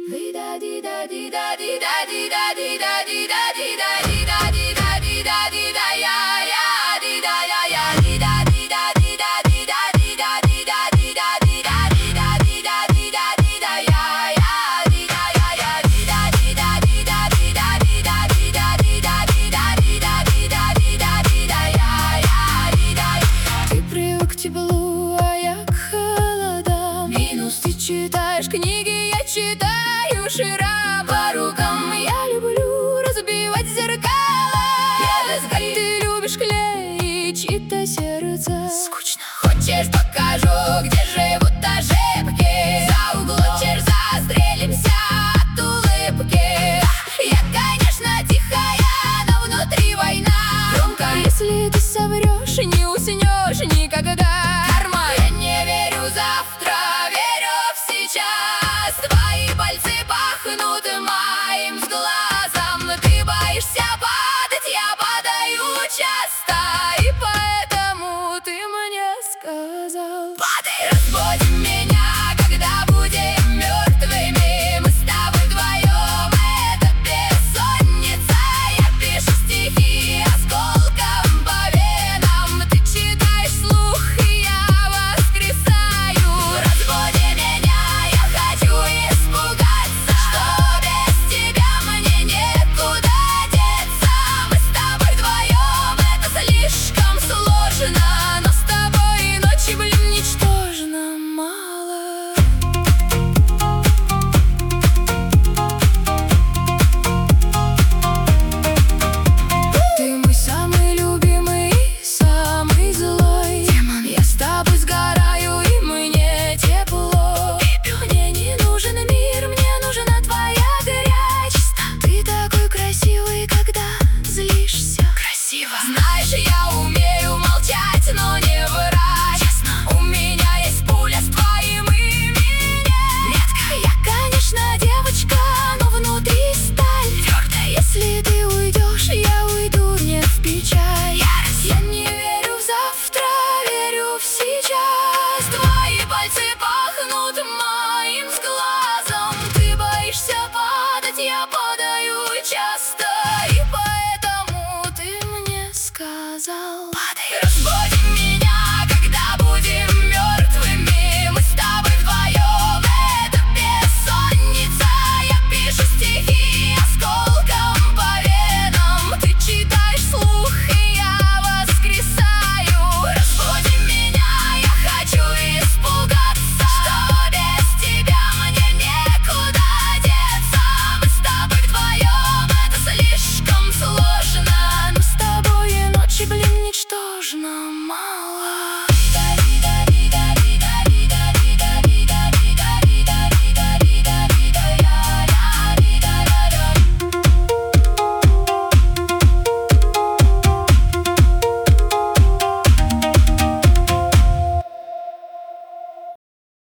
Ты привык к теплу, а я к холодам. Минус ты читаешь книги, я читаю шира по рукам. Я люблю разбивать зеркала, а ты любишь клеить чьи-то сердца. Скучно. Хочешь, покажу, где живут ошибки? За углом застрелимся от улыбки. Я, конечно, тихая, но внутри война. Громко, если ты соврешь, не уснешь никогда. Карма, я не верю завтра, верю в сейчас.